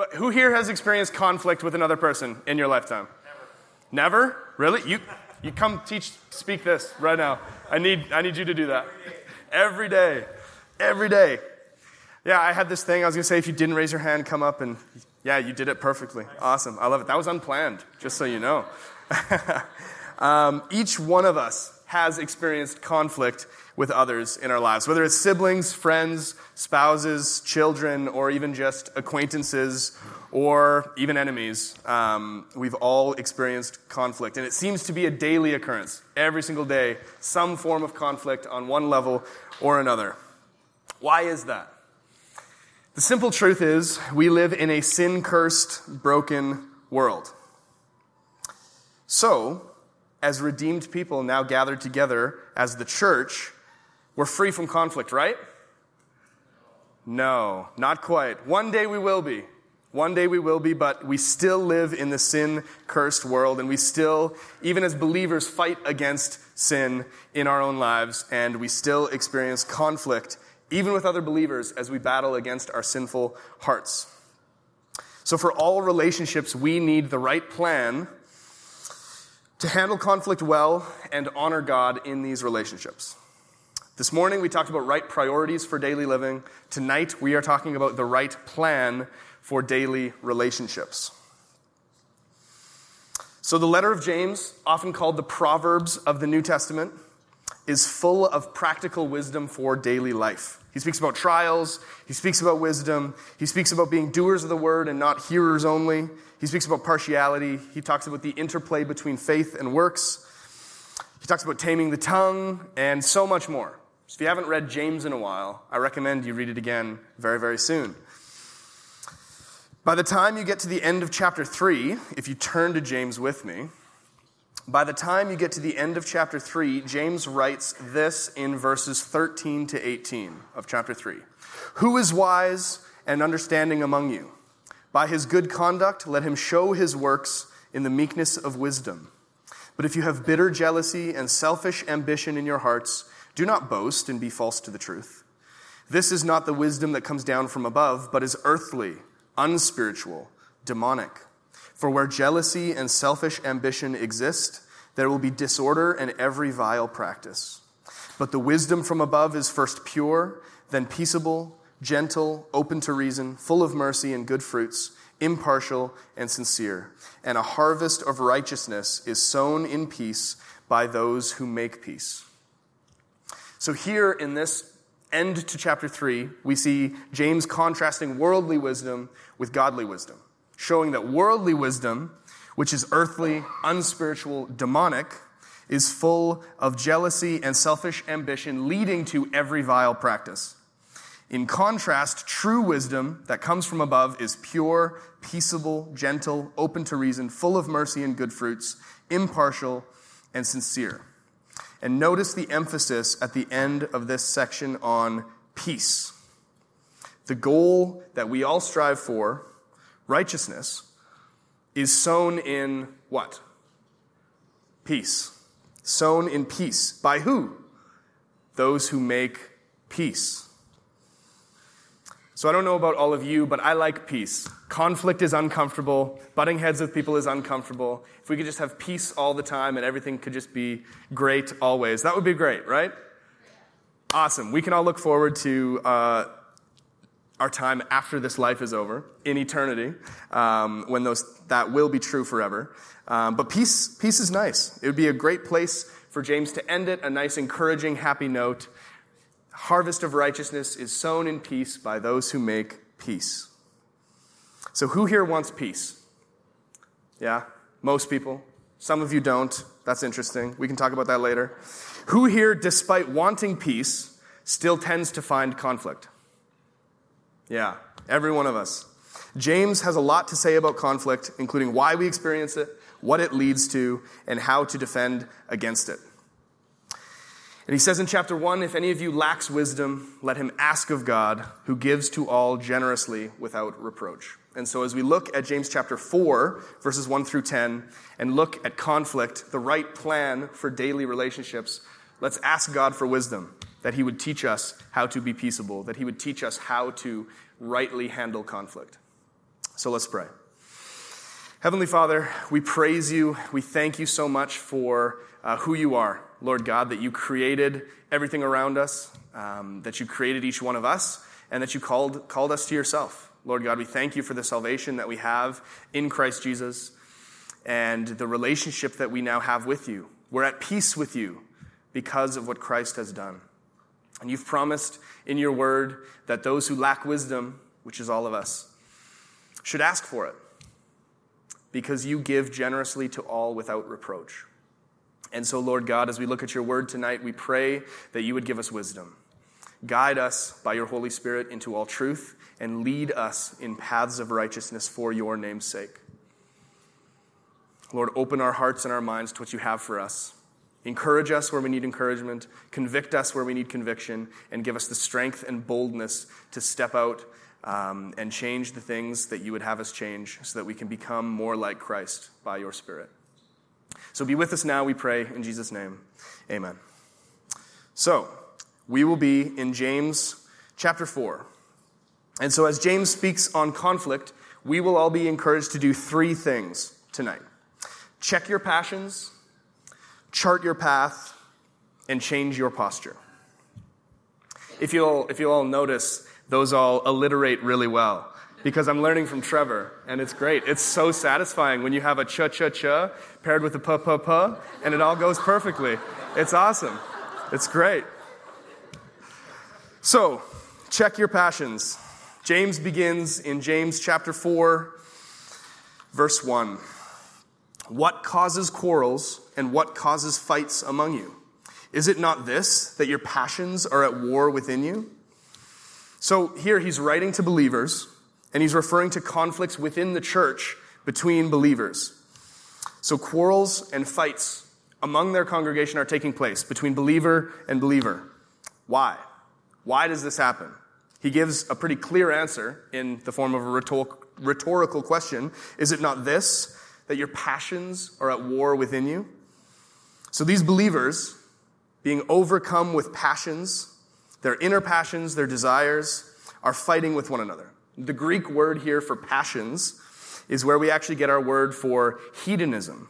But who here has experienced conflict with another person in your lifetime? Never? Really? You come speak this right now. I need you to do that. Every day. Every day. Yeah, I had this thing. I was going to say, if you didn't raise your hand, come up and, yeah, you did it perfectly. Awesome. I love it. That was unplanned, just so you know. Each one of us has experienced conflict with others in our lives, whether it's siblings, friends, spouses, children, or even just acquaintances or even enemies. We've all experienced conflict, and it seems to be a daily occurrence. Every single day, some form of conflict on one level or another. Why is that? The simple truth is, we live in a sin-cursed, broken world. So, as redeemed people now gathered together as the church, we're free from conflict, right? No, not quite. One day we will be. One day we will be, but we still live in the sin-cursed world, and we still, even as believers, fight against sin in our own lives, and we still experience conflict, even with other believers, as we battle against our sinful hearts. So for all relationships, we need the right plan to handle conflict well and honor God in these relationships. This morning, we talked about right priorities for daily living. Tonight, we are talking about the right plan for daily relationships. So the letter of James, often called the Proverbs of the New Testament, is full of practical wisdom for daily life. He speaks about trials. He speaks about wisdom. He speaks about being doers of the word and not hearers only. He speaks about partiality. He talks about the interplay between faith and works. He talks about taming the tongue and so much more. So if you haven't read James in a while, I recommend you read it again very, very soon. By the time you get to the end of chapter 3, if you turn to James with me, by the time you get to the end of chapter 3, James writes this in verses 13 to 18 of chapter 3. Who is wise and understanding among you? By his good conduct, let him show his works in the meekness of wisdom. But if you have bitter jealousy and selfish ambition in your hearts, do not boast and be false to the truth. This is not the wisdom that comes down from above, but is earthly, unspiritual, demonic. For where jealousy and selfish ambition exist, there will be disorder and every vile practice. But the wisdom from above is first pure, then peaceable, gentle, open to reason, full of mercy and good fruits, impartial and sincere. And a harvest of righteousness is sown in peace by those who make peace. So here in this end to chapter 3, we see James contrasting worldly wisdom with godly wisdom, showing that worldly wisdom, which is earthly, unspiritual, demonic, is full of jealousy and selfish ambition, leading to every vile practice. In contrast, true wisdom that comes from above is pure, peaceable, gentle, open to reason, full of mercy and good fruits, impartial and sincere. And notice the emphasis at the end of this section on peace. The goal that we all strive for, righteousness, is sown in what? Peace. Sown in peace. By who? Those who make peace. So I don't know about all of you, but I like peace. Conflict is uncomfortable. Butting heads with people is uncomfortable. If we could just have peace all the time and everything could just be great always, that would be great, right? Awesome. We can all look forward to our time after this life is over, in eternity, when that will be true forever. But peace is nice. It would be a great place for James to end it, a nice, encouraging, happy note. Harvest of righteousness is sown in peace by those who make peace. So who here wants peace? Yeah, most people. Some of you don't. That's interesting. We can talk about that later. Who here, despite wanting peace, still tends to find conflict? Yeah, every one of us. James has a lot to say about conflict, including why we experience it, what it leads to, and how to defend against it. And he says in chapter 1, if any of you lacks wisdom, let him ask of God, who gives to all generously without reproach. And so as we look at James chapter 4, verses 1 through 10, and look at conflict, the right plan for daily relationships, let's ask God for wisdom, that he would teach us how to be peaceable, that he would teach us how to rightly handle conflict. So let's pray. Heavenly Father, we praise you. We thank you so much for who you are, Lord God, that you created everything around us, that you created each one of us, and that you called us to yourself. Lord God, we thank you for the salvation that we have in Christ Jesus and the relationship that we now have with you. We're at peace with you because of what Christ has done. And you've promised in your word that those who lack wisdom, which is all of us, should ask for it, because you give generously to all without reproach. And so, Lord God, as we look at your word tonight, we pray that you would give us wisdom. Guide us by your Holy Spirit into all truth and lead us in paths of righteousness for your name's sake. Lord, open our hearts and our minds to what you have for us. Encourage us where we need encouragement, convict us where we need conviction, and give us the strength and boldness to step out and change the things that you would have us change so that we can become more like Christ by your Spirit. So be with us now, we pray, in Jesus' name. Amen. So, we will be in James chapter 4. And so as James speaks on conflict, we will all be encouraged to do 3 things tonight. Check your passions, chart your path, and change your posture. If you'll all notice, those all alliterate really well, because I'm learning from Trevor, and it's great. It's so satisfying when you have a cha-cha-cha paired with a pa-pa-pa, and it all goes perfectly. It's awesome. It's great. So, check your passions. James begins in James chapter 4, verse 1. What causes quarrels and what causes fights among you? Is it not this, that your passions are at war within you? So here he's writing to believers, and he's referring to conflicts within the church between believers. So quarrels and fights among their congregation are taking place between believer and believer. Why? Why does this happen? He gives a pretty clear answer in the form of a rhetorical question. Is it not this, that your passions are at war within you? So these believers, being overcome with passions, their inner passions, their desires, are fighting with one another. The Greek word here for passions is where we actually get our word for hedonism.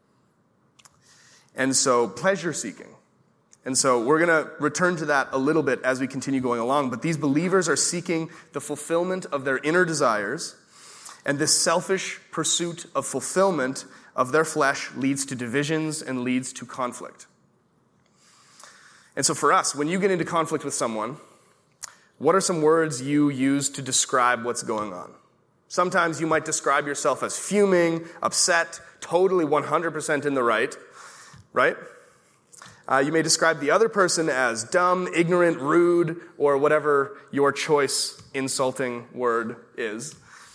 And so pleasure-seeking. And so we're going to return to that a little bit as we continue going along. But these believers are seeking the fulfillment of their inner desires, and this selfish pursuit of fulfillment of their flesh leads to divisions and leads to conflict. And so for us, when you get into conflict with someone, what are some words you use to describe what's going on? Sometimes you might describe yourself as fuming, upset, totally 100% in the right? You may describe the other person as dumb, ignorant, rude, or whatever your choice insulting word is.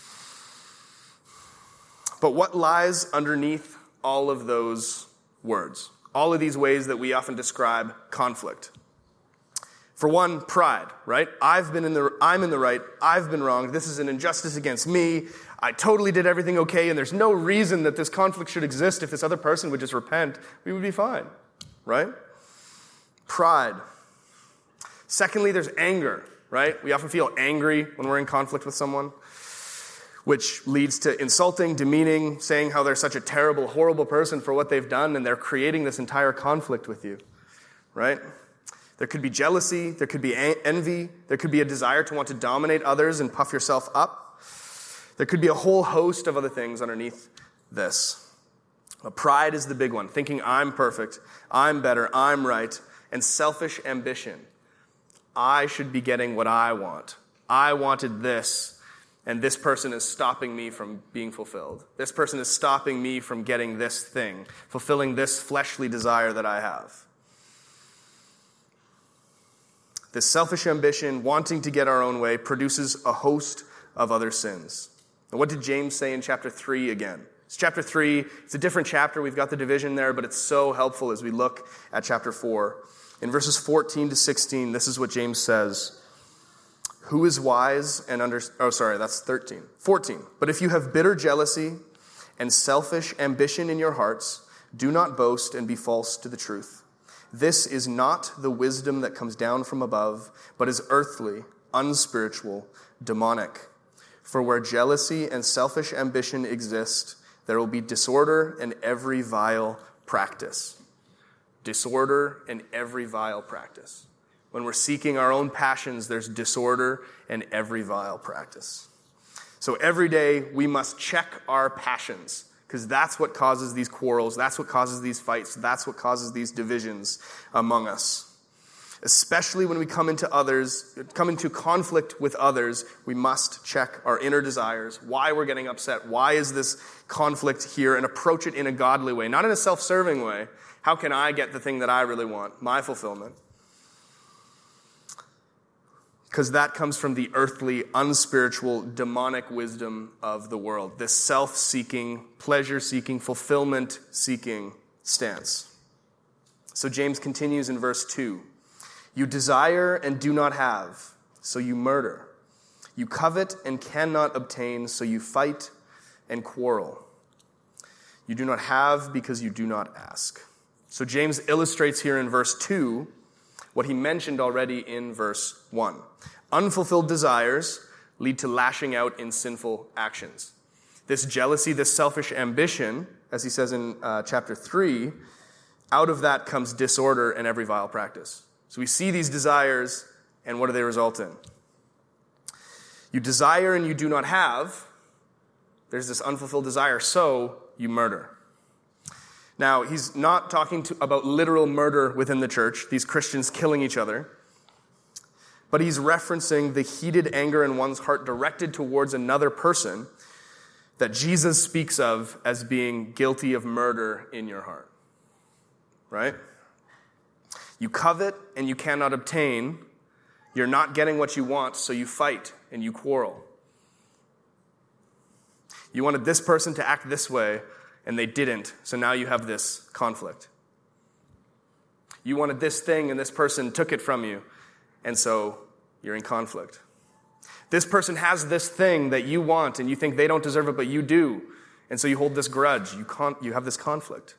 But what lies underneath all of those words? All of these ways that we often describe conflict. For one, pride, right? I'm in the right, I've been wronged, this is an injustice against me, I totally did everything okay, and there's no reason that this conflict should exist. If this other person would just repent, we would be fine, right? Pride. Secondly, there's anger, right? We often feel angry when we're in conflict with someone, which leads to insulting, demeaning, saying how they're such a terrible, horrible person for what they've done, and they're creating this entire conflict with you, right? There could be jealousy, there could be envy, there could be a desire to want to dominate others and puff yourself up. There could be a whole host of other things underneath this. But pride is the big one, thinking I'm perfect, I'm better, I'm right, and selfish ambition. I should be getting what I want. I wanted this. And this person is stopping me from being fulfilled. This person is stopping me from getting this thing, fulfilling this fleshly desire that I have. This selfish ambition, wanting to get our own way, produces a host of other sins. And what did James say in chapter 3 again? It's chapter 3. It's a different chapter. We've got the division there, but it's so helpful as we look at chapter 4. In verses 14 to 16, this is what James says. Who is wise and that's 13. 14. But if you have bitter jealousy and selfish ambition in your hearts, do not boast and be false to the truth. This is not the wisdom that comes down from above, but is earthly, unspiritual, demonic. For where jealousy and selfish ambition exist, there will be disorder and every vile practice. Disorder and every vile practice. When we're seeking our own passions, there's disorder and every vile practice. So every day we must check our passions, because that's what causes these quarrels, that's what causes these fights, that's what causes these divisions among us. Especially when we come into conflict with others, we must check our inner desires, why we're getting upset, why is this conflict here, and approach it in a godly way, not in a self-serving way. How can I get the thing that I really want, my fulfillment? Because that comes from the earthly, unspiritual, demonic wisdom of the world, this self-seeking, pleasure-seeking, fulfillment-seeking stance. So James continues in verse 2. You desire and do not have, so you murder. You covet and cannot obtain, so you fight and quarrel. You do not have because you do not ask. So James illustrates here in verse 2 what he mentioned already in verse 1. Unfulfilled desires lead to lashing out in sinful actions. This jealousy, this selfish ambition, as he says in chapter 3, out of that comes disorder and every vile practice. So we see these desires, and what do they result in? You desire and you do not have. There's this unfulfilled desire, so you murder. Now, he's not talking about literal murder within the church, these Christians killing each other, but he's referencing the heated anger in one's heart directed towards another person that Jesus speaks of as being guilty of murder in your heart. Right? You covet and you cannot obtain. You're not getting what you want, so you fight and you quarrel. You wanted this person to act this way, and they didn't, so now you have this conflict. You wanted this thing, and this person took it from you, and so you're in conflict. This person has this thing that you want, and you think they don't deserve it, but you do, and so you hold this grudge. You have this conflict.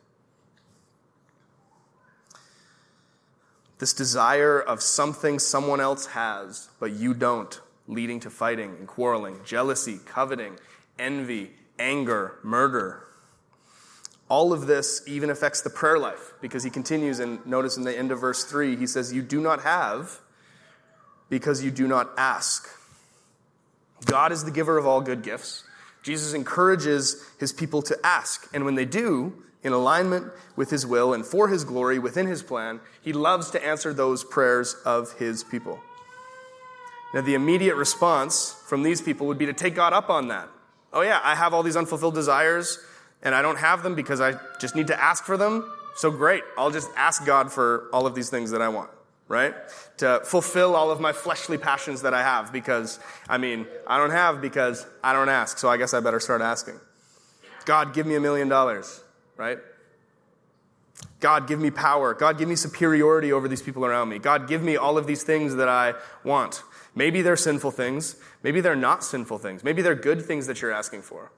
This desire of something someone else has, but you don't, leading to fighting and quarreling, jealousy, coveting, envy, anger, murder. All of this even affects the prayer life, because he continues, and notice in the end of verse 3, he says, you do not have because you do not ask. God is the giver of all good gifts. Jesus encourages his people to ask, and when they do, in alignment with his will and for his glory within his plan, he loves to answer those prayers of his people. Now, the immediate response from these people would be to take God up on that. Oh yeah, I have all these unfulfilled desires, and I don't have them because I just need to ask for them. So great, I'll just ask God for all of these things that I want, right? To fulfill all of my fleshly passions that I have because, I don't have because I don't ask, so I guess I better start asking. God, give me $1 million, right? God, give me power. God, give me superiority over these people around me. God, give me all of these things that I want. Maybe they're sinful things. Maybe they're not sinful things. Maybe they're good things that you're asking for.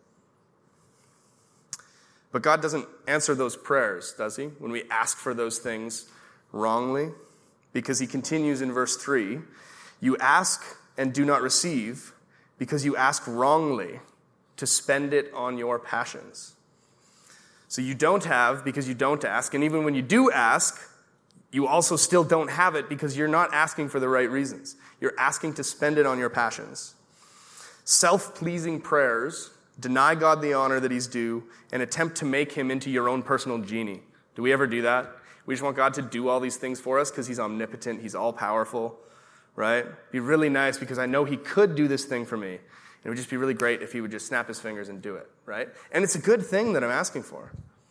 But God doesn't answer those prayers, does he? When we ask for those things wrongly. Because he continues in verse 3, you ask and do not receive because you ask wrongly to spend it on your passions. So you don't have because you don't ask. And even when you do ask, you also still don't have it because you're not asking for the right reasons. You're asking to spend it on your passions. Self-pleasing prayers deny God the honor that he's due, and attempt to make him into your own personal genie. Do we ever do that? We just want God to do all these things for us because he's omnipotent, he's all-powerful, right? It'd be really nice because I know he could do this thing for me. It would just be really great if he would just snap his fingers and do it, right? And it's a good thing that I'm asking for.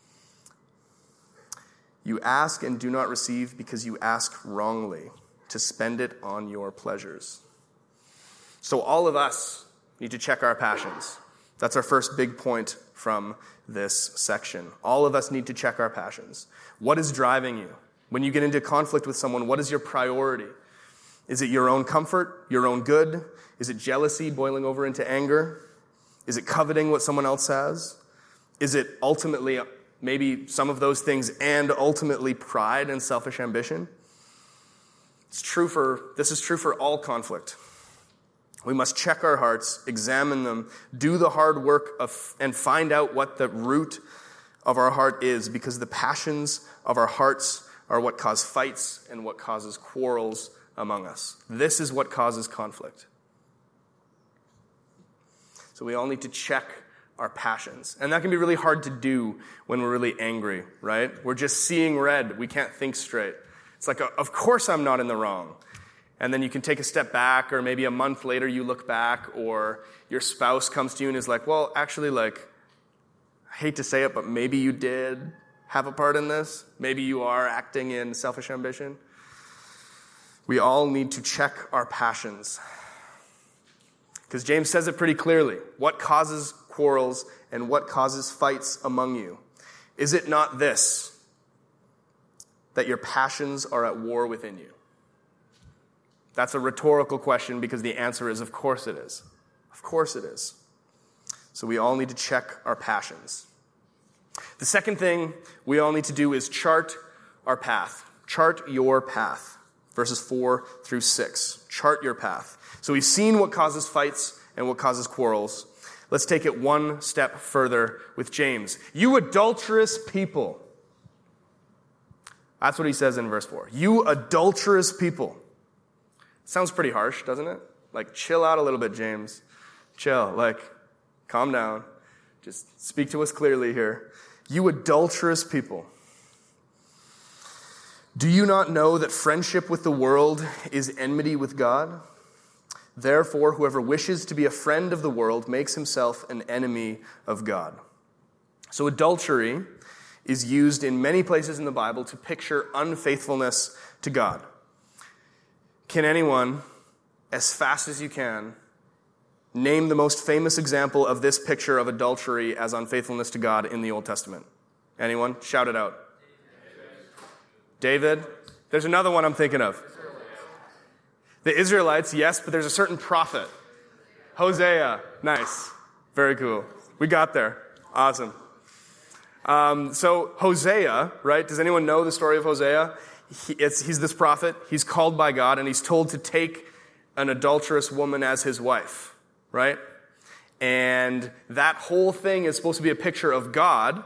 You ask and do not receive because you ask wrongly to spend it on your pleasures. So all of us need to check our passions. That's our first big point from this section. All of us need to check our passions. What is driving you? When you get into conflict with someone, what is your priority? Is it your own comfort, your own good? Is it jealousy boiling over into anger? Is it coveting what someone else has? Is it ultimately maybe some of those things and ultimately pride and selfish ambition? This is true for all conflict. We must check our hearts, examine them, do the hard work and find out what the root of our heart is, because the passions of our hearts are what cause fights and what causes quarrels among us. This is what causes conflict. So we all need to check our passions. And that can be really hard to do when we're really angry, right? We're just seeing red. We can't think straight. It's like, of course I'm not in the wrong. And then you can take a step back, or maybe a month later you look back, or your spouse comes to you and is like, well, actually, like, I hate to say it, but maybe you did have a part in this. Maybe you are acting in selfish ambition. We all need to check our passions. Because James says it pretty clearly. What causes quarrels and what causes fights among you? Is it not this, that your passions are at war within you? That's a rhetorical question, because the answer is, of course it is. Of course it is. So we all need to check our passions. The second thing we all need to do is chart our path. Chart your path. Verses 4 through 6. Chart your path. So we've seen what causes fights and what causes quarrels. Let's take it one step further with James. You adulterous people. That's what he says in verse 4. You adulterous people. Sounds pretty harsh, doesn't it? Like, chill out a little bit, James. Chill. Like, calm down. Just speak to us clearly here. You adulterous people. Do you not know that friendship with the world is enmity with God? Therefore, whoever wishes to be a friend of the world makes himself an enemy of God. So adultery is used in many places in the Bible to picture unfaithfulness to God. Can anyone, as fast as you can, name the most famous example of this picture of adultery as unfaithfulness to God in the Old Testament? Anyone? Shout it out. David? There's another one I'm thinking of. The Israelites, yes, but there's a certain prophet. Hosea. Nice. Very cool. We got there. Awesome. So Hosea, right? Does anyone know the story of Hosea? He's this prophet. He's called by God, and he's told to take an adulterous woman as his wife, right? And that whole thing is supposed to be a picture of God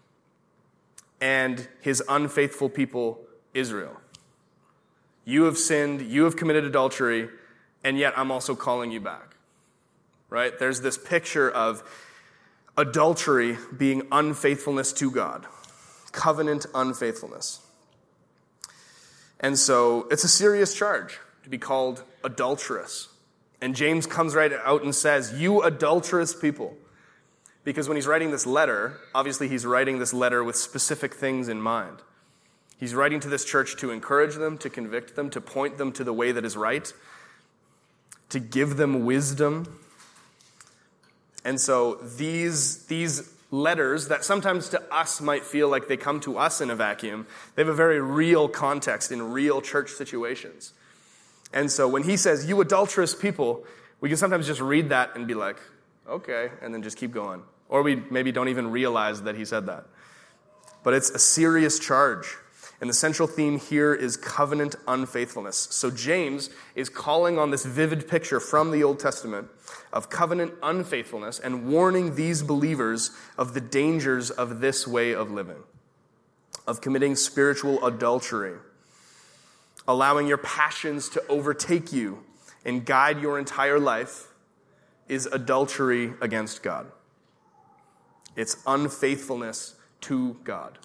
and his unfaithful people, Israel. You have sinned, you have committed adultery, and yet I'm also calling you back, right? There's this picture of adultery being unfaithfulness to God, covenant unfaithfulness. And so it's a serious charge to be called adulterous. And James comes right out and says, you adulterous people. Because when he's writing this letter, obviously he's writing this letter with specific things in mind. He's writing to this church to encourage them, to convict them, to point them to the way that is right, to give them wisdom. And so these letters that sometimes to us might feel like they come to us in a vacuum, they have a very real context in real church situations. And so when he says, you adulterous people, we can sometimes just read that and be like, okay, and then just keep going. Or we maybe don't even realize that he said that. But it's a serious charge. And the central theme here is covenant unfaithfulness. So James is calling on this vivid picture from the Old Testament of covenant unfaithfulness and warning these believers of the dangers of this way of living, of committing spiritual adultery, allowing your passions to overtake you and guide your entire life is adultery against God. It's unfaithfulness to God.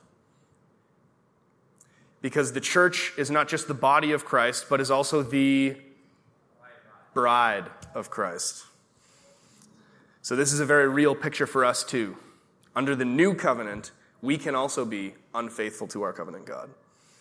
Because the church is not just the body of Christ, but is also the bride of Christ. So this is a very real picture for us too. Under the new covenant, we can also be unfaithful to our covenant God.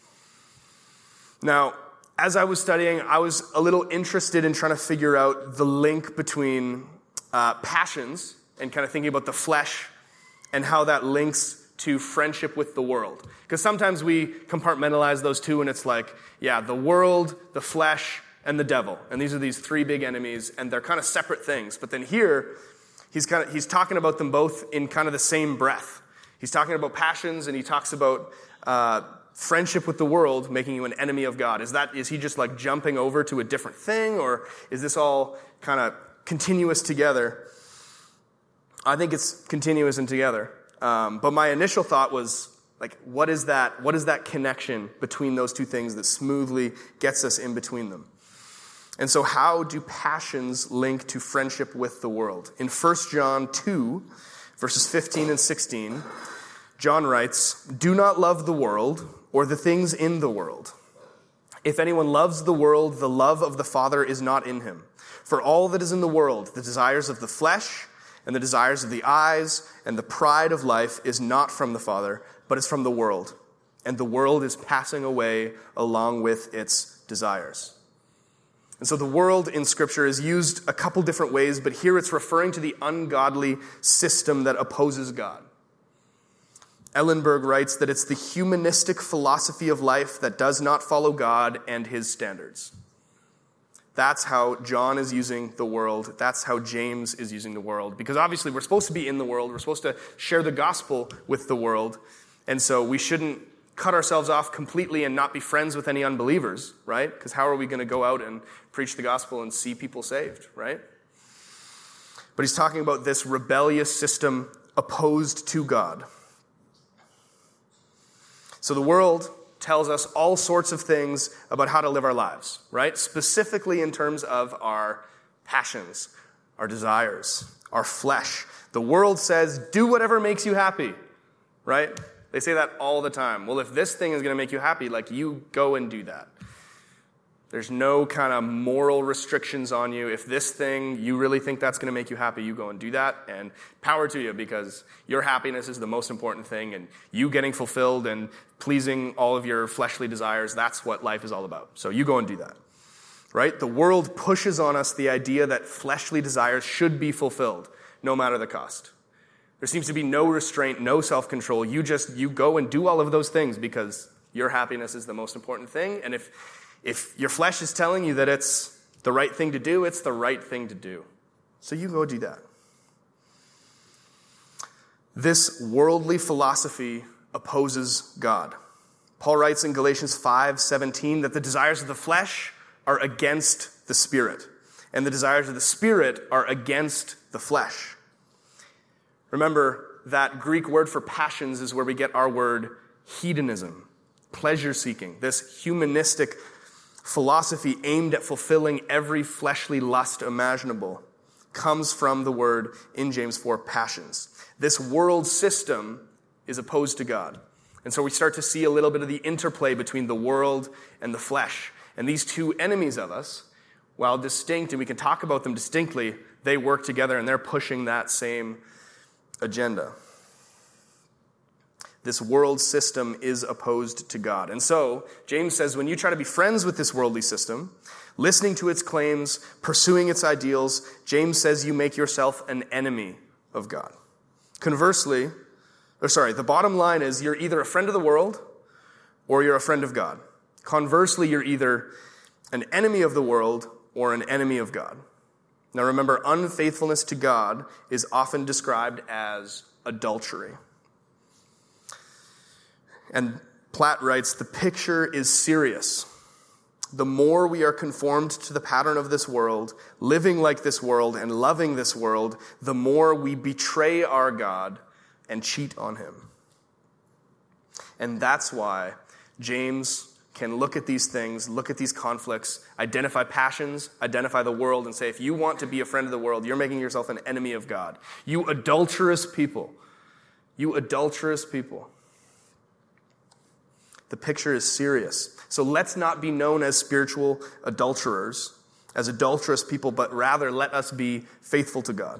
Now, as I was studying, I was a little interested in trying to figure out the link between passions and kind of thinking about the flesh and how that links to friendship with the world. Because sometimes we compartmentalize those two and it's like, yeah, the world, the flesh, and the devil. And these are these three big enemies, and they're kind of separate things. But then here, he's talking about them both in kind of the same breath. He's talking about passions, and he talks about friendship with the world making you an enemy of God. Is he just like jumping over to a different thing, or is this all kind of continuous together. I think it's continuous and together. But my initial thought was, like, what is that? What is that connection between those two things that smoothly gets us in between them? And so how do passions link to friendship with the world? In 1 John 2, verses 15 and 16, John writes, "Do not love the world or the things in the world. If anyone loves the world, the love of the Father is not in him. For all that is in the world, the desires of the flesh and the desires of the eyes and the pride of life is not from the Father, but is from the world. And the world is passing away along with its desires." And so the world in Scripture is used a couple different ways, but here it's referring to the ungodly system that opposes God. Ellenberg writes that it's the humanistic philosophy of life that does not follow God and his standards. That's how John is using the world. That's how James is using the world. Because obviously we're supposed to be in the world. We're supposed to share the gospel with the world. And so we shouldn't cut ourselves off completely and not be friends with any unbelievers, right? Because how are we going to go out and preach the gospel and see people saved, right? But he's talking about this rebellious system opposed to God. So the world tells us all sorts of things about how to live our lives, right? Specifically in terms of our passions, our desires, our flesh. The world says, do whatever makes you happy, right? They say that all the time. Well, if this thing is going to make you happy, like, you go and do that. There's no kind of moral restrictions on you. If this thing, you really think that's going to make you happy, you go and do that, and power to you, because your happiness is the most important thing, and you getting fulfilled and pleasing all of your fleshly desires, that's what life is all about. So you go and do that, right? The world pushes on us the idea that fleshly desires should be fulfilled, no matter the cost. There seems to be no restraint, no self-control. You go and do all of those things because your happiness is the most important thing, and if your flesh is telling you that it's the right thing to do, it's the right thing to do. So you go do that. This worldly philosophy opposes God. Paul writes in Galatians 5:17 that the desires of the flesh are against the Spirit, and the desires of the Spirit are against the flesh. Remember, that Greek word for passions is where we get our word hedonism, pleasure-seeking, this humanistic philosophy aimed at fulfilling every fleshly lust imaginable comes from the word in James 4, passions. This world system is opposed to God. And so we start to see a little bit of the interplay between the world and the flesh. And these two enemies of us, while distinct, and we can talk about them distinctly, they work together and they're pushing that same agenda. This world system is opposed to God. And so, James says, when you try to be friends with this worldly system, listening to its claims, pursuing its ideals, James says you make yourself an enemy of God. The bottom line is you're either a friend of the world or you're a friend of God. Conversely, you're either an enemy of the world or an enemy of God. Now remember, unfaithfulness to God is often described as adultery. And Platt writes, the picture is serious. The more we are conformed to the pattern of this world, living like this world and loving this world, the more we betray our God and cheat on him. And that's why James can look at these things, look at these conflicts, identify passions, identify the world, and say, if you want to be a friend of the world, you're making yourself an enemy of God. You adulterous people. You adulterous people. The picture is serious. So let's not be known as spiritual adulterers, as adulterous people, but rather let us be faithful to God.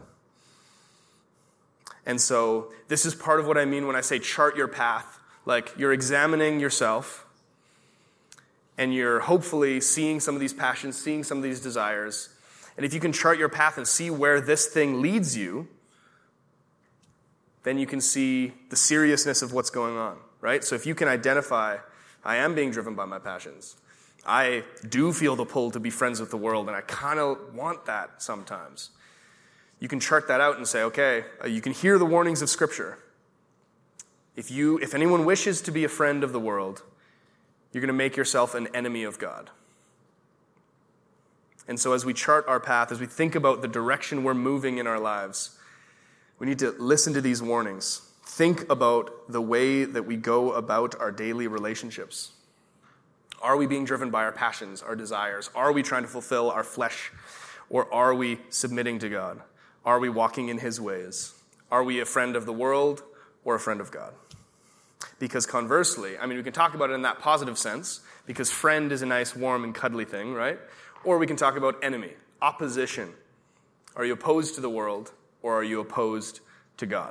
And so this is part of what I mean when I say chart your path. Like, you're examining yourself, and you're hopefully seeing some of these passions, seeing some of these desires. And if you can chart your path and see where this thing leads you, then you can see the seriousness of what's going on, right? So if you can identify, I am being driven by my passions. I do feel the pull to be friends with the world, and I kind of want that sometimes. You can chart that out and say, okay, you can hear the warnings of Scripture. If anyone wishes to be a friend of the world, you're going to make yourself an enemy of God. And so as we chart our path, as we think about the direction we're moving in our lives, we need to listen to these warnings. Think about the way that we go about our daily relationships. Are we being driven by our passions, our desires? Are we trying to fulfill our flesh? Or are we submitting to God? Are we walking in his ways? Are we a friend of the world or a friend of God? Because conversely, we can talk about it in that positive sense, because friend is a nice, warm, and cuddly thing, right? Or we can talk about enemy, opposition. Are you opposed to the world, or are you opposed to God?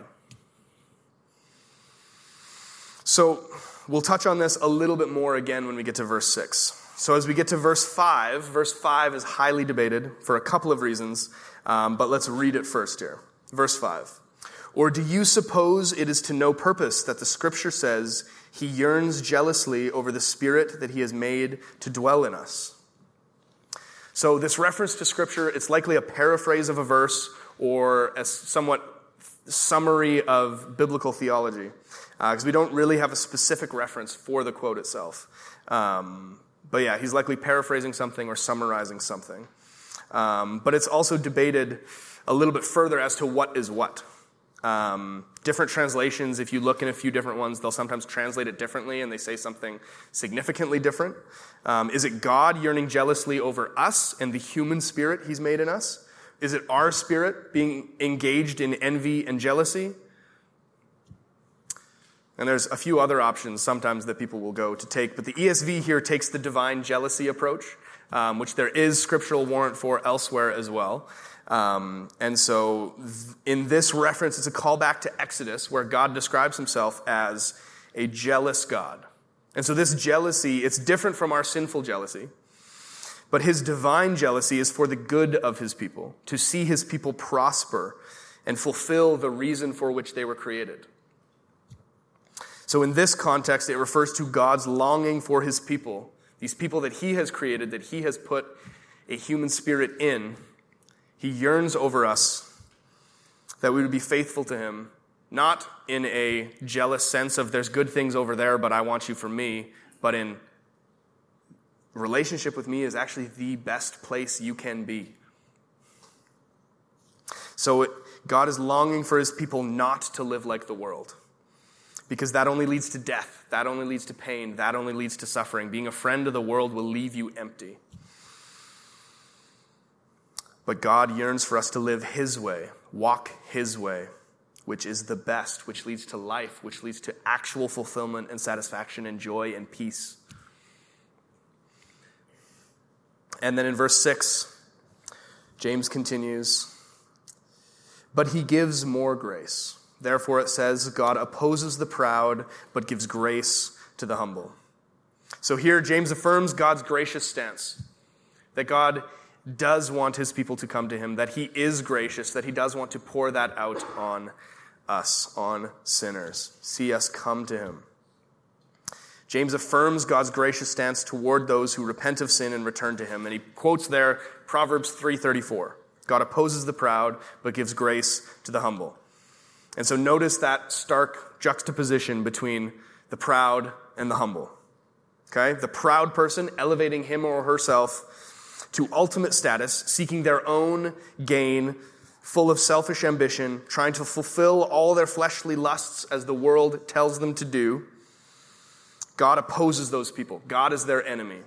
So we'll touch on this a little bit more again when we get to verse 6. So as we get to verse 5 is highly debated for a couple of reasons, but let's read it first here. Verse 5. Or do you suppose it is to no purpose that the Scripture says he yearns jealously over the Spirit that he has made to dwell in us? So this reference to Scripture, it's likely a paraphrase of a verse or a somewhat summary of biblical theology, because we don't really have a specific reference for the quote itself. But yeah, he's likely paraphrasing something or summarizing something. But it's also debated a little bit further as to what is what. Different translations, if you look in a few different ones, they'll sometimes translate it differently and they say something significantly different. Is it God yearning jealously over us and the human spirit he's made in us? Is it our spirit being engaged in envy and jealousy? And there's a few other options sometimes that people will go to take, but the ESV here takes the divine jealousy approach, which there is scriptural warrant for elsewhere as well. And so in this reference, it's a callback to Exodus, where God describes himself as a jealous God. And so this jealousy, it's different from our sinful jealousy, but his divine jealousy is for the good of his people, to see his people prosper and fulfill the reason for which they were created. So in this context, it refers to God's longing for his people, these people that he has created, that he has put a human spirit in. He yearns over us that we would be faithful to him, not in a jealous sense of there's good things over there, but I want you for me, but in relationship with me is actually the best place you can be. So God is longing for his people not to live like the world, because that only leads to death, that only leads to pain, that only leads to suffering. Being a friend of the world will leave you empty. But God yearns for us to live his way, walk his way, which is the best, which leads to life, which leads to actual fulfillment and satisfaction and joy and peace. And then in verse 6, James continues, but he gives more grace. Therefore it says, God opposes the proud, but gives grace to the humble. So here James affirms God's gracious stance, that God does want his people to come to him, that he is gracious, that he does want to pour that out on us, on sinners. See us come to him. James affirms God's gracious stance toward those who repent of sin and return to him. And he quotes there Proverbs 3:34. God opposes the proud, but gives grace to the humble. And so notice that stark juxtaposition between the proud and the humble. Okay? The proud person elevating him or herself to ultimate status, seeking their own gain, full of selfish ambition, trying to fulfill all their fleshly lusts as the world tells them to do. God opposes those people. God is their enemy.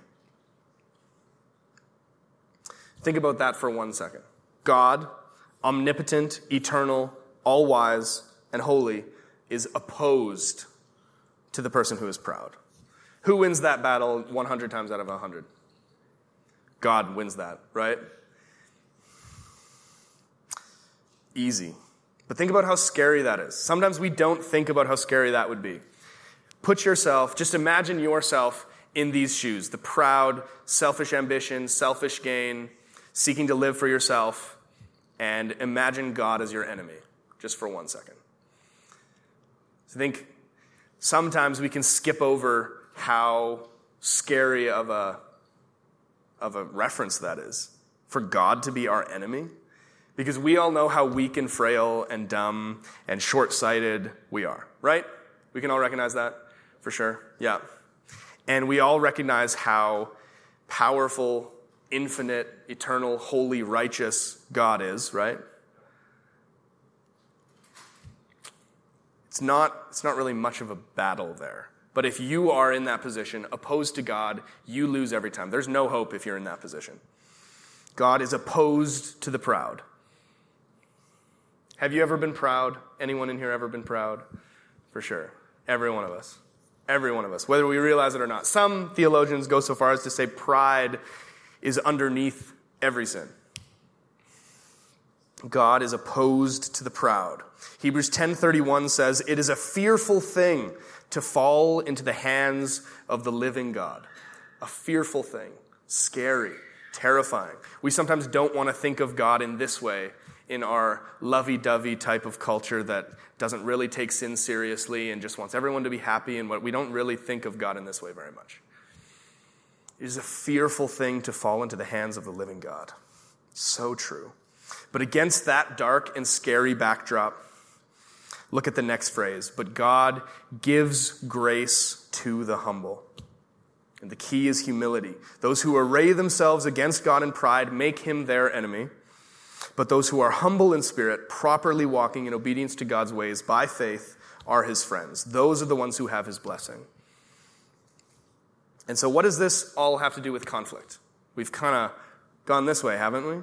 Think about that for 1 second. God, omnipotent, eternal, all-wise, and holy, is opposed to the person who is proud. Who wins that battle 100 times out of 100? God wins that, right? Easy. But think about how scary that is. Sometimes we don't think about how scary that would be. Put yourself, just imagine yourself in these shoes. The proud, selfish ambition, selfish gain, seeking to live for yourself, and imagine God as your enemy, just for 1 second. So I think sometimes we can skip over how scary of a reference that is, for God to be our enemy. Because we all know how weak and frail and dumb and short-sighted we are, right? We can all recognize that, for sure. Yeah. And we all recognize how powerful infinite, eternal, holy, righteous God is, right? It's not really much of a battle there. But if you are in that position, opposed to God, you lose every time. There's no hope if you're in that position. God is opposed to the proud. Have you ever been proud? Anyone in here ever been proud? For sure. Every one of us. Every one of us, whether we realize it or not. Some theologians go so far as to say pride is underneath every sin. God is opposed to the proud. Hebrews 10:31 says, "It is a fearful thing to fall into the hands of the living God." A fearful thing. Scary. Terrifying. We sometimes don't want to think of God in this way in our lovey-dovey type of culture that doesn't really take sin seriously and just wants everyone to be happy, and we don't really think of God in this way very much. It is a fearful thing to fall into the hands of the living God. So true. But against that dark and scary backdrop, look at the next phrase. But God gives grace to the humble. And the key is humility. Those who array themselves against God in pride make him their enemy. But those who are humble in spirit, properly walking in obedience to God's ways by faith, are his friends. Those are the ones who have his blessing. And so what does this all have to do with conflict? We've kind of gone this way, haven't we?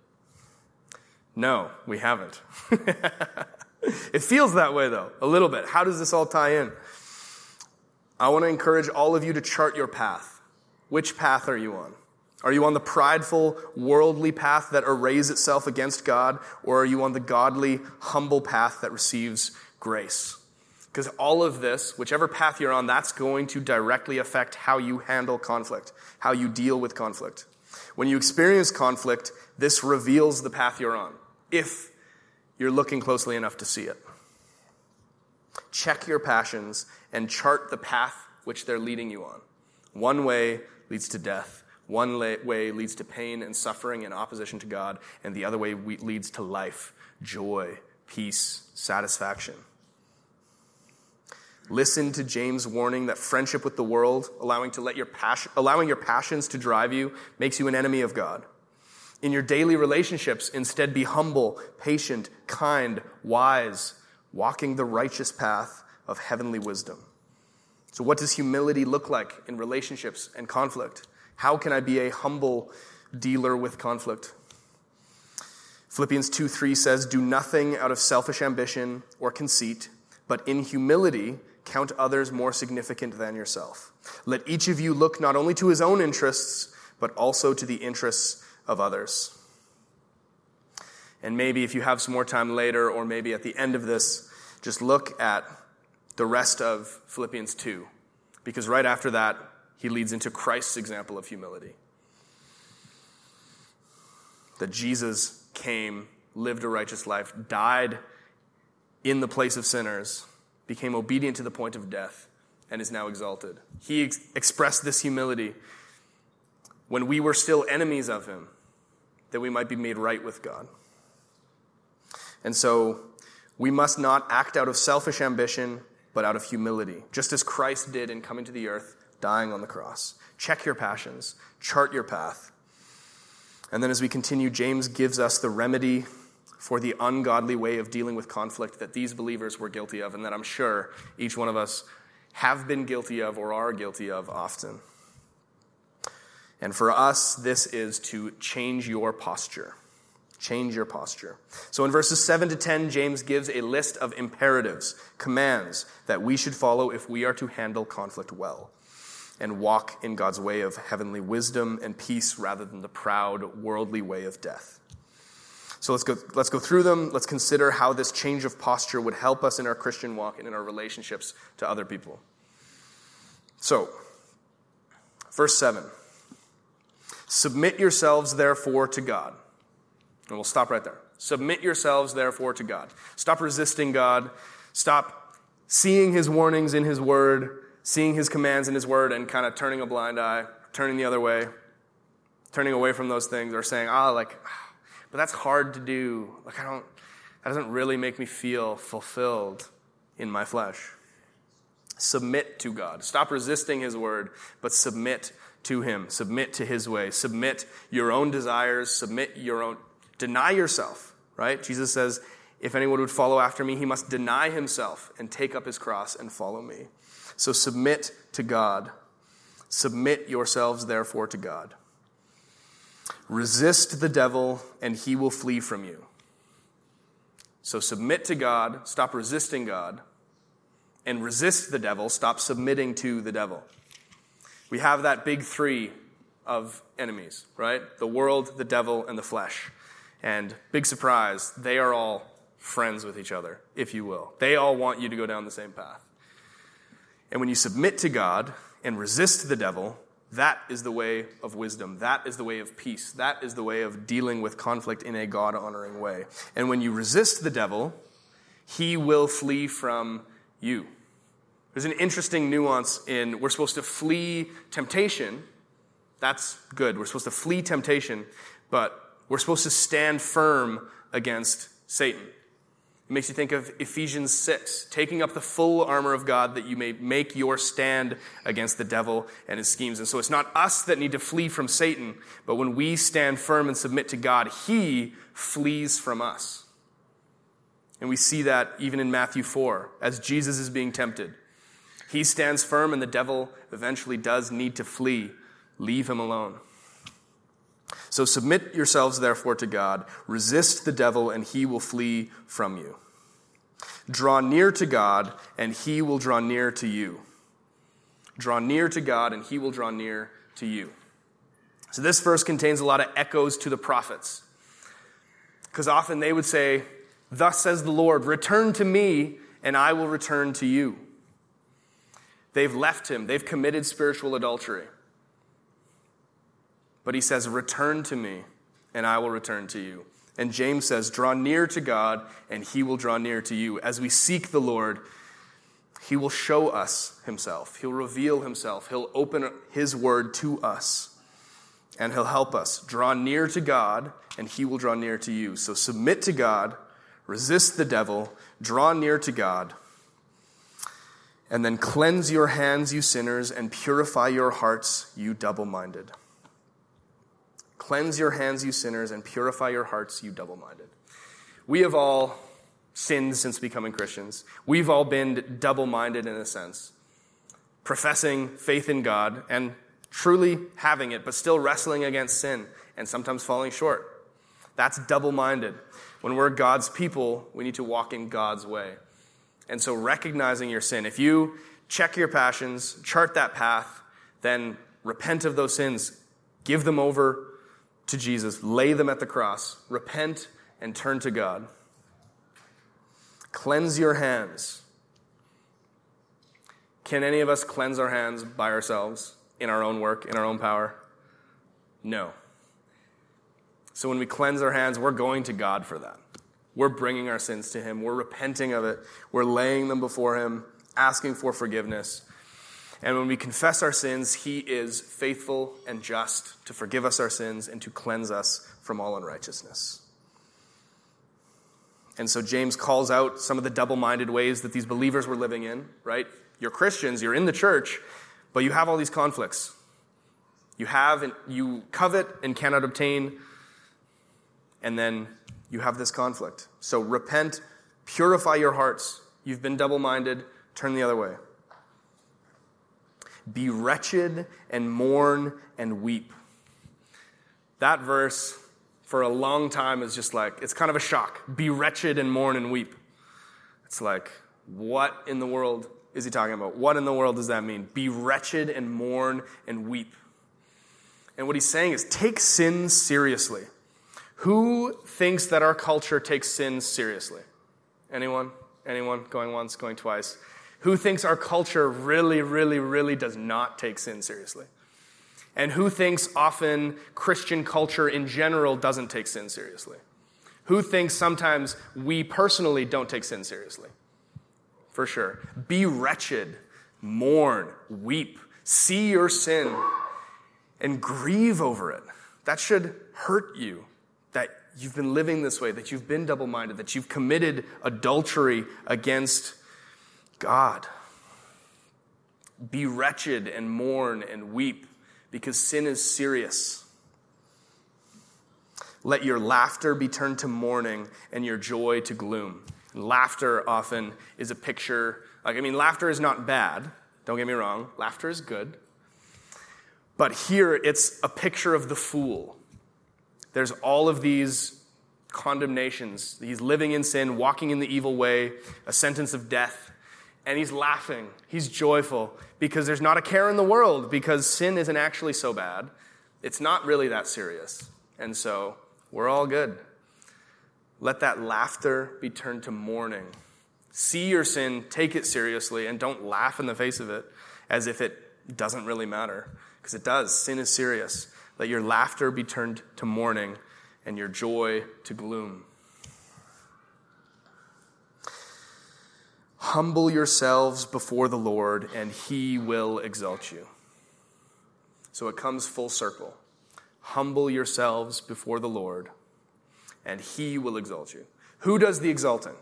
No, we haven't. It feels that way, though, a little bit. How does this all tie in? I want to encourage all of you to chart your path. Which path are you on? Are you on the prideful, worldly path that arrays itself against God, or are you on the godly, humble path that receives grace? Because all of this, whichever path you're on, that's going to directly affect how you handle conflict, how you deal with conflict. When you experience conflict, this reveals the path you're on, if you're looking closely enough to see it. Check your passions and chart the path which they're leading you on. One way leads to death. One way leads to pain and suffering and opposition to God, and the other way leads to life, joy, peace, satisfaction. Listen to James' warning that friendship with the world, allowing your passions to drive you, makes you an enemy of God. In your daily relationships, instead be humble, patient, kind, wise, walking the righteous path of heavenly wisdom. So what does humility look like in relationships and conflict? How can I be a humble dealer with conflict? Philippians 2:3 says, "Do nothing out of selfish ambition or conceit, but in humility count others more significant than yourself. Let each of you look not only to his own interests, but also to the interests of others." And maybe if you have some more time later, or maybe at the end of this, just look at the rest of Philippians 2. Because right after that, he leads into Christ's example of humility. That Jesus came, lived a righteous life, died in the place of sinners, became obedient to the point of death, and is now exalted. He expressed this humility when we were still enemies of him, that we might be made right with God. And so we must not act out of selfish ambition, but out of humility, just as Christ did in coming to the earth, dying on the cross. Check your passions, chart your path. And then as we continue, James gives us the remedy for the ungodly way of dealing with conflict that these believers were guilty of, and that I'm sure each one of us have been guilty of or are guilty of often. And for us, this is to change your posture. Change your posture. So in verses 7 to 10, James gives a list of imperatives, commands that we should follow if we are to handle conflict well and walk in God's way of heavenly wisdom and peace rather than the proud, worldly way of death. So let's go through them. Let's consider how this change of posture would help us in our Christian walk and in our relationships to other people. So, verse 7. Submit yourselves, therefore, to God. And we'll stop right there. Submit yourselves, therefore, to God. Stop resisting God. Stop seeing his warnings in his word, seeing his commands in his word, and kind of turning a blind eye, turning the other way, turning away from those things, or saying, but that's hard to do. That doesn't really make me feel fulfilled in my flesh. Submit to God. Stop resisting his word, but submit to him. Submit to his way. Submit your own desires. Deny yourself, right? Jesus says, if anyone would follow after me, he must deny himself and take up his cross and follow me. So submit to God. Submit yourselves, therefore, to God. Resist the devil, and he will flee from you. So submit to God, stop resisting God, and resist the devil, stop submitting to the devil. We have that big three of enemies, right? The world, the devil, and the flesh. And big surprise, they are all friends with each other, if you will. They all want you to go down the same path. And when you submit to God and resist the devil, that is the way of wisdom. That is the way of peace. That is the way of dealing with conflict in a God-honoring way. And when you resist the devil, he will flee from you. There's an interesting nuance in we're supposed to flee temptation. That's good. We're supposed to flee temptation, but we're supposed to stand firm against Satan. It makes you think of Ephesians 6, taking up the full armor of God that you may make your stand against the devil and his schemes. And so it's not us that need to flee from Satan, but when we stand firm and submit to God, he flees from us. And we see that even in Matthew 4, as Jesus is being tempted. He stands firm and the devil eventually does need to flee. Leave him alone. So submit yourselves, therefore, to God. Resist the devil, and he will flee from you. Draw near to God, and he will draw near to you. Draw near to God, and he will draw near to you. So this verse contains a lot of echoes to the prophets. Because often they would say, thus says the Lord, return to me, and I will return to you. They've left him. They've committed spiritual adultery. But he says, return to me, and I will return to you. And James says, draw near to God, and he will draw near to you. As we seek the Lord, he will show us himself. He'll reveal himself. He'll open his word to us, and he'll help us. Draw near to God, and he will draw near to you. So submit to God, resist the devil, draw near to God, and then cleanse your hands, you sinners, and purify your hearts, you double-minded. Cleanse your hands, you sinners, and purify your hearts, you double-minded. We have all sinned since becoming Christians. We've all been double-minded in a sense, professing faith in God and truly having it, but still wrestling against sin and sometimes falling short. That's double-minded. When we're God's people, we need to walk in God's way. And so recognizing your sin, if you check your passions, chart that path, then repent of those sins, give them over to Jesus, lay them at the cross, repent and turn to God. Cleanse your hands. Can any of us cleanse our hands by ourselves, in our own work, in our own power? No. So when we cleanse our hands, we're going to God for that. We're bringing our sins to him. We're repenting of it. We're laying them before him, asking for forgiveness. And when we confess our sins, he is faithful and just to forgive us our sins and to cleanse us from all unrighteousness. And so James calls out some of the double-minded ways that these believers were living in, right? You're Christians, you're in the church, but you have all these conflicts. You covet and cannot obtain, and then you have this conflict. So repent, purify your hearts. You've been double-minded, turn the other way. Be wretched and mourn and weep. That verse, for a long time, is just like, it's kind of a shock. Be wretched and mourn and weep. It's like, what in the world is he talking about? What in the world does that mean? Be wretched and mourn and weep. And what he's saying is, take sin seriously. Who thinks that our culture takes sin seriously? Anyone? Anyone? Going once, going twice. Who thinks our culture really, really, really does not take sin seriously? And who thinks often Christian culture in general doesn't take sin seriously? Who thinks sometimes we personally don't take sin seriously? For sure. Be wretched, mourn, weep, see your sin, and grieve over it. That should hurt you, that you've been living this way, that you've been double-minded, that you've committed adultery against God. Be wretched and mourn and weep because sin is serious. Let your laughter be turned to mourning and your joy to gloom. Laughter often is a picture, laughter is not bad. Don't get me wrong. Laughter is good. But here it's a picture of the fool. There's all of these condemnations. He's living in sin, walking in the evil way, a sentence of death. And he's laughing. He's joyful because there's not a care in the world, because sin isn't actually so bad. It's not really that serious. And so we're all good. Let that laughter be turned to mourning. See your sin, take it seriously, and don't laugh in the face of it as if it doesn't really matter. Because it does. Sin is serious. Let your laughter be turned to mourning and your joy to gloom. Humble yourselves before the Lord, and he will exalt you. So it comes full circle. Humble yourselves before the Lord, and he will exalt you. Who does the exalting?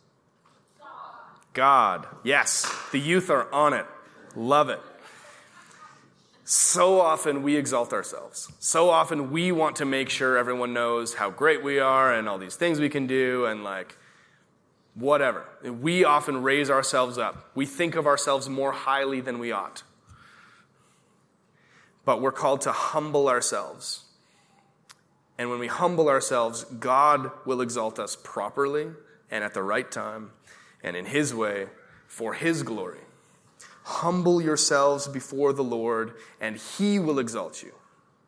God. Yes, the youth are on it. Love it. So often we exalt ourselves. So often we want to make sure everyone knows how great we are and all these things we can do and whatever. We often raise ourselves up. We think of ourselves more highly than we ought. But we're called to humble ourselves. And when we humble ourselves, God will exalt us properly and at the right time and in his way for his glory. Humble yourselves before the Lord, and he will exalt you.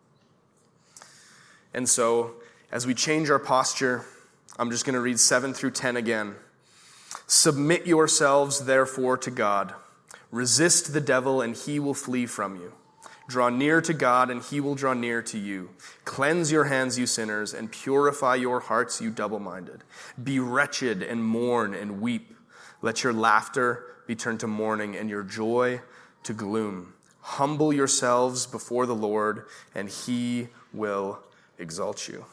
And so, as we change our posture, I'm just going to read 7 through 10 again. Submit yourselves, therefore, to God. Resist the devil, and he will flee from you. Draw near to God, and he will draw near to you. Cleanse your hands, you sinners, and purify your hearts, you double-minded. Be wretched and mourn and weep. Let your laughter be turned to mourning and your joy to gloom. Humble yourselves before the Lord, and he will exalt you.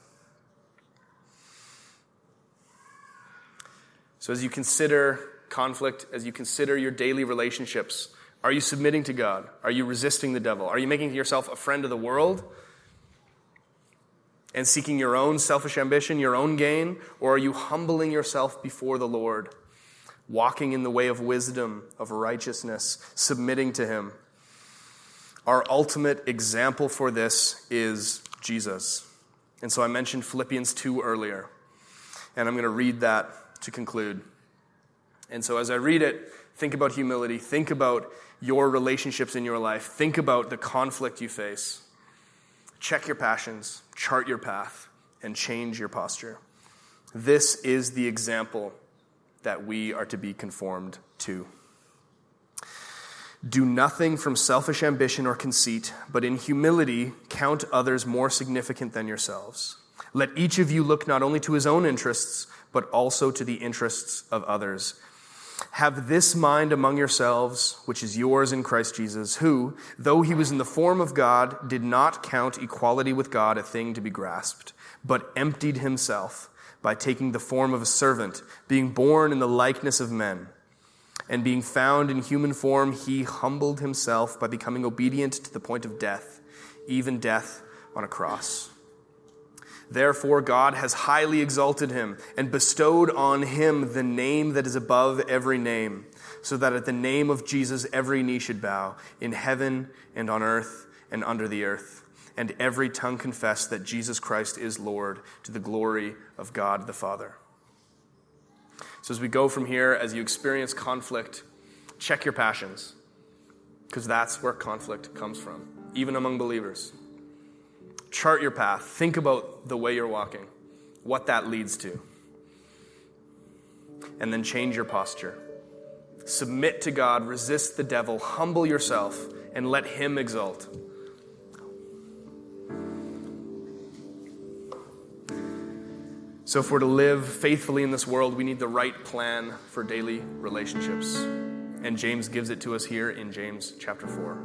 So as you consider conflict, as you consider your daily relationships, are you submitting to God? Are you resisting the devil? Are you making yourself a friend of the world and seeking your own selfish ambition, your own gain? Or are you humbling yourself before the Lord, walking in the way of wisdom, of righteousness, submitting to him? Our ultimate example for this is Jesus. And so I mentioned Philippians 2 earlier, and I'm going to read that to conclude. And so as I read it, think about humility, think about your relationships in your life, think about the conflict you face. Check your passions, chart your path, and change your posture. This is the example that we are to be conformed to. Do nothing from selfish ambition or conceit, but in humility count others more significant than yourselves. Let each of you look not only to his own interests, but also to the interests of others. Have this mind among yourselves, which is yours in Christ Jesus, who, though he was in the form of God, did not count equality with God a thing to be grasped, but emptied himself by taking the form of a servant, being born in the likeness of men. And being found in human form, he humbled himself by becoming obedient to the point of death, even death on a cross. Therefore, God has highly exalted him and bestowed on him the name that is above every name, so that at the name of Jesus every knee should bow, in heaven and on earth and under the earth, and every tongue confess that Jesus Christ is Lord, to the glory of God the Father. So as we go from here, as you experience conflict, check your passions, because that's where conflict comes from, even among believers. Chart your path. Think about the way you're walking, what that leads to. And then change your posture. Submit to God, resist the devil, humble yourself, and let him exalt. So if we're to live faithfully in this world, we need the right plan for daily relationships. And James gives it to us here in James chapter 4.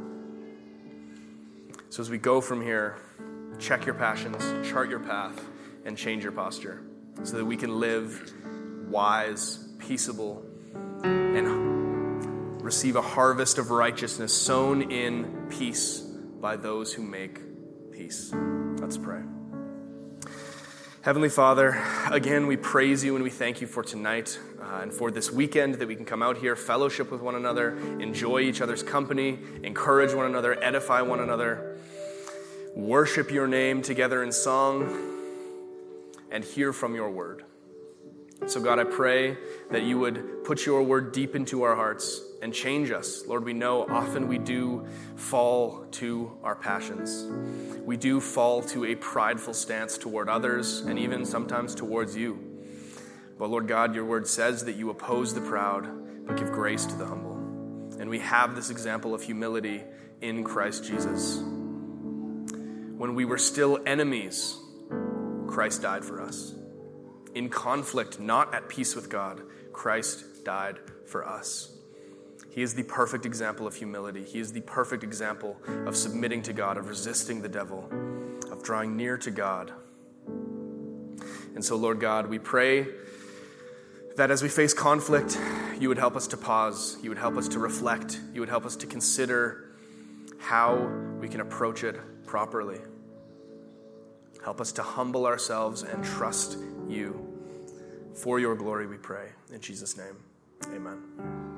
So as we go from here, check your passions, chart your path, and change your posture so that we can live wise, peaceable, and receive a harvest of righteousness sown in peace by those who make peace. Let's pray. Heavenly Father, again, we praise you and we thank you for tonight and for this weekend that we can come out here, fellowship with one another, enjoy each other's company, encourage one another, edify one another, worship your name together in song, and hear from your word. So God, I pray that you would put your word deep into our hearts and change us. Lord, we know often we do fall to our passions. We do fall to a prideful stance toward others and even sometimes towards you. But Lord God, your word says that you oppose the proud, but give grace to the humble. And we have this example of humility in Christ Jesus. When we were still enemies, Christ died for us. In conflict, not at peace with God, Christ died for us. He is the perfect example of humility. He is the perfect example of submitting to God, of resisting the devil, of drawing near to God. And so, Lord God, we pray that as we face conflict, you would help us to pause, you would help us to reflect, you would help us to consider how we can approach it properly. Help us to humble ourselves and trust you. For your glory we pray. In Jesus' name, amen.